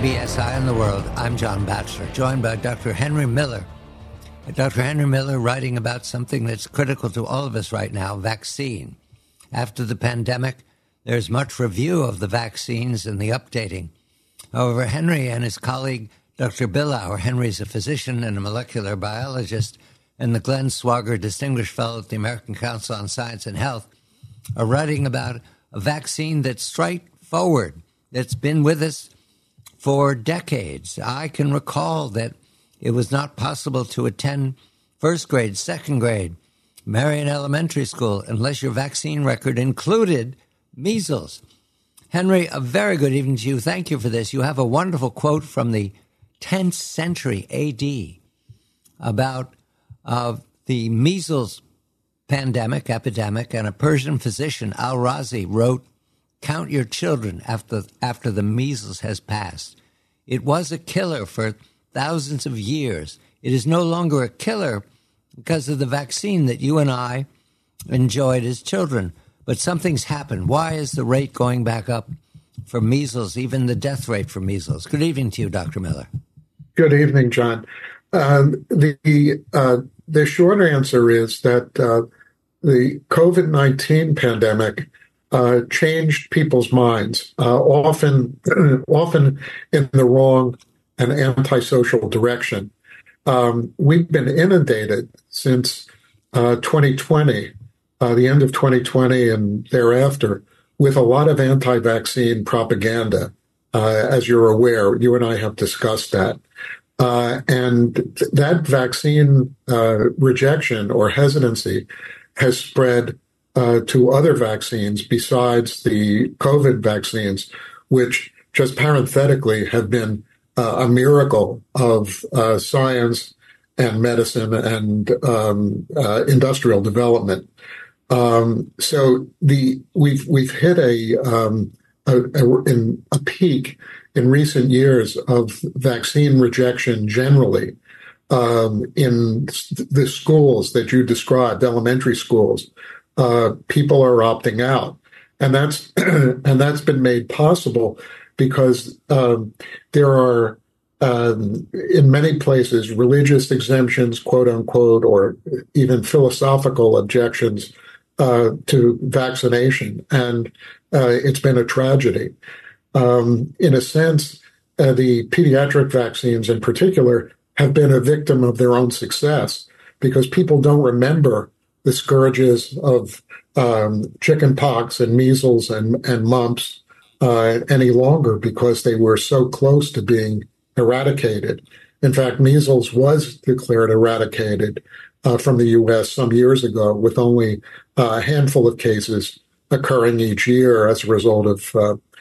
CBS Eye on the World. I'm John Batchelor, joined by Dr. Henry Miller. Dr. Henry Miller writing about something that's critical to all of us right now, vaccine. After the pandemic, there's much review of the vaccines and the updating. However, Henry and his colleague, Dr. Billauer, Henry's a physician and a molecular biologist, and the Glenn Swager Distinguished Fellow at the American Council on Science and Health, are writing about a vaccine that's straightforward, that's been with us for decades. I can recall that it was not possible to attend first grade, second grade, Marion Elementary School, unless your vaccine record included measles. Henry, a very good evening to you. Thank you for this. You have a wonderful quote from the 10th century A.D. about the measles epidemic, and a Persian physician, Al-Razi, wrote, "Count your children after the measles has passed. It was a killer for thousands of years. It is no longer a killer because of the vaccine that you and I enjoyed as children. But something's happened. Why is the rate going back up for measles, even the death rate for measles?" Good evening to you, Dr. Miller. Good evening, John. The short answer is that the COVID-19 pandemic changed people's minds, often in the wrong and antisocial direction. We've been inundated since 2020, the end of 2020 and thereafter, with a lot of anti-vaccine propaganda. As you're aware, you and I have discussed that. And that vaccine rejection or hesitancy has spread to other vaccines besides the COVID vaccines, which just parenthetically have been a miracle of science and medicine and industrial development. So we've hit a peak in recent years of vaccine rejection generally in the schools that you described, elementary schools. People are opting out, and that's been made possible because there are in many places religious exemptions, quote unquote, or even philosophical objections to vaccination, and it's been a tragedy. In a sense, the pediatric vaccines in particular have been a victim of their own success because people don't remember the scourges of chicken pox and measles and mumps any longer because they were so close to being eradicated. In fact, measles was declared eradicated from the U.S. some years ago, with only a handful of cases occurring each year as a result of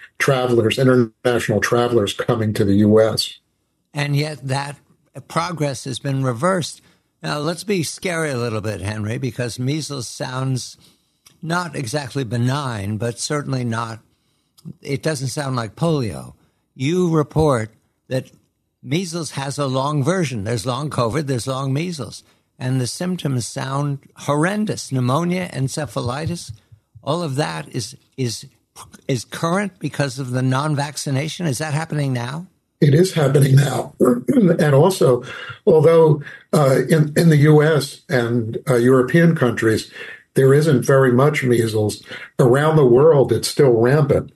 international travelers coming to the U.S. And yet that progress has been reversed. Now, let's be scary a little bit, Henry, because measles sounds not exactly benign, but certainly not, it doesn't sound like polio. You report that measles has a long version. There's long COVID, there's long measles. And the symptoms sound horrendous. Pneumonia, encephalitis, all of that is current because of the non-vaccination. Is that happening now? It is happening now. And also, although in the U.S. and European countries, there isn't very much measles, around the world, it's still rampant.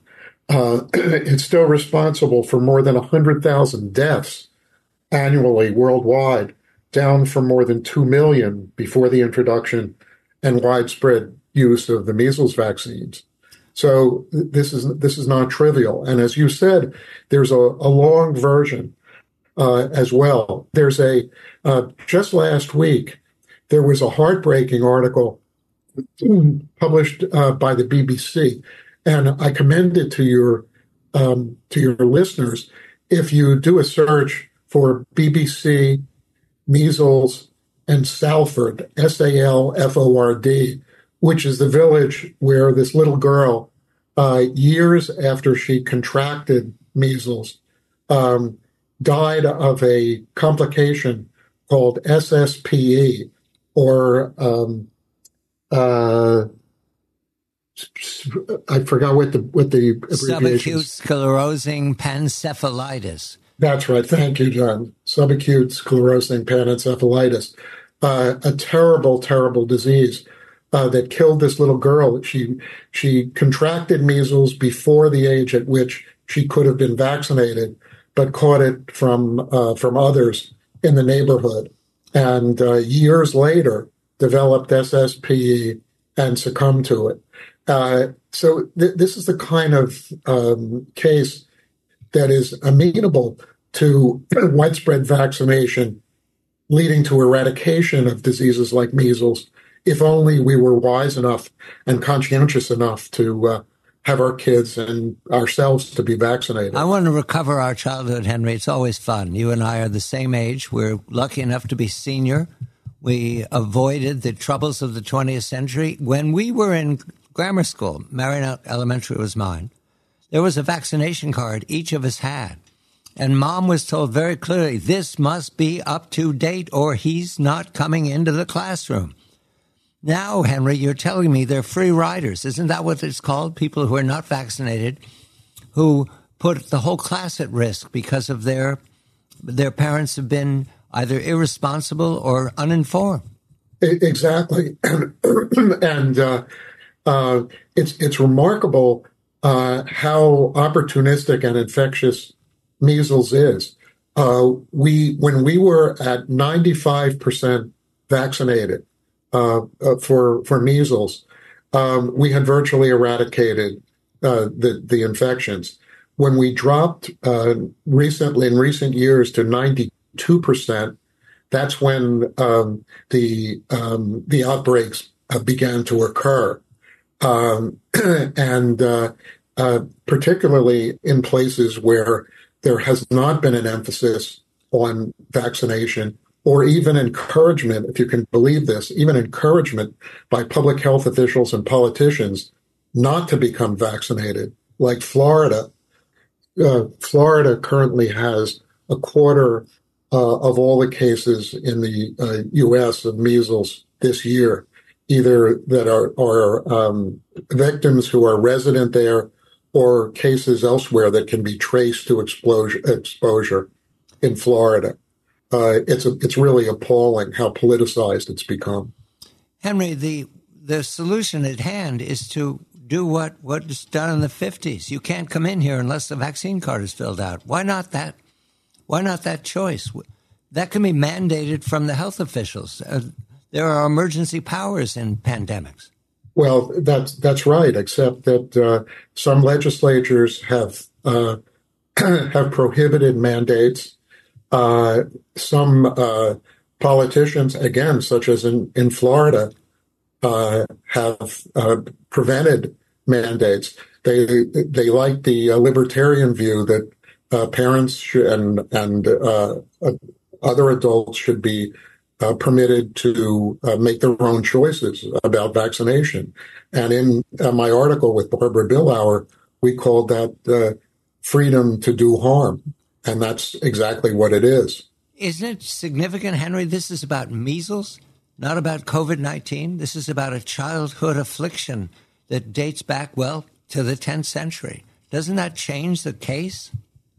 It's still responsible for more than 100,000 deaths annually worldwide, down from more than 2 million before the introduction and widespread use of the measles vaccines. So this is not trivial. And as you said, there's a long version as well. There's just last week, there was a heartbreaking article published by the BBC, and I commend it to your listeners. If you do a search for BBC measles and Salford, Salford, which is the village where this little girl, years after she contracted measles, died of a complication called SSPE, or I forgot what the abbreviation Subacute is. sclerosing panencephalitis. That's right. Thank you, John. Subacute sclerosing panencephalitis. A terrible, terrible disease that killed this little girl. She contracted measles before the age at which she could have been vaccinated, but caught it from others in the neighborhood, and years later developed SSPE and succumbed to it. So this is the kind of case that is amenable to widespread vaccination, leading to eradication of diseases like measles, if only we were wise enough and conscientious enough to have our kids and ourselves to be vaccinated. I want to recover our childhood, Henry. It's always fun. You and I are the same age. We're lucky enough to be senior. We avoided the troubles of the 20th century. When we were in grammar school, Maryknoll Elementary was mine, there was a vaccination card each of us had. And Mom was told very clearly, this must be up to date or he's not coming into the classroom. Now, Henry, you're telling me they're free riders. Isn't that what it's called? People who are not vaccinated, who put the whole class at risk because of their parents have been either irresponsible or uninformed. Exactly. And it's remarkable how opportunistic and infectious measles is. When we were at 95% vaccinated for measles, we had virtually eradicated the infections. When we dropped in recent years to 92%, that's when the outbreaks began to occur, and particularly in places where there has not been an emphasis on vaccination or even encouragement, if you can believe this, even encouragement by public health officials and politicians not to become vaccinated, like Florida. Florida currently has a quarter of all the cases in the U.S. of measles this year, either that are victims who are resident there or cases elsewhere that can be traced to exposure in Florida. It's really appalling how politicized it's become. Henry, the solution at hand is to do what was done in the 50s. You can't come in here unless the vaccine card is filled out. Why not that? Why not that choice? That can be mandated from the health officials. There are emergency powers in pandemics. Well, that's right, except that some legislatures have prohibited mandates. Some politicians, again, such as in Florida, have prevented mandates. They like the libertarian view that parents and other adults should be permitted to make their own choices about vaccination. And in my article with Barbara Billauer, we called that freedom to do harm. And that's exactly what it is. Isn't it significant, Henry? This is about measles, not about COVID-19. This is about a childhood affliction that dates back, well, to the 10th century. Doesn't that change the case?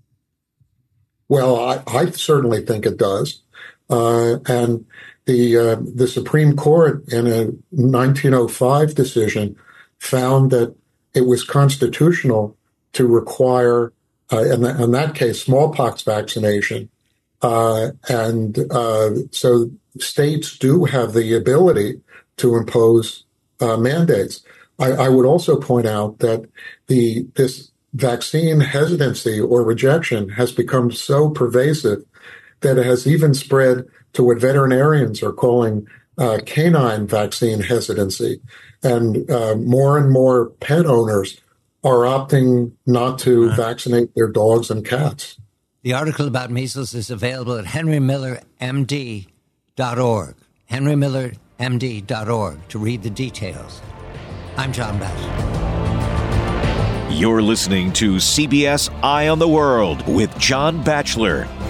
Well, I certainly think it does. And the Supreme Court in a 1905 decision found that it was constitutional to require, in that case, smallpox vaccination. And so states do have the ability to impose mandates. I would also point out that this vaccine hesitancy or rejection has become so pervasive that it has even spread to what veterinarians are calling canine vaccine hesitancy. And more pet owners are opting not to vaccinate their dogs and cats. The article about measles is available at henrymillermd.org, henrymillermd.org, to read the details. I'm John Batchelor. You're listening to CBS Eye on the World with John Batchelor.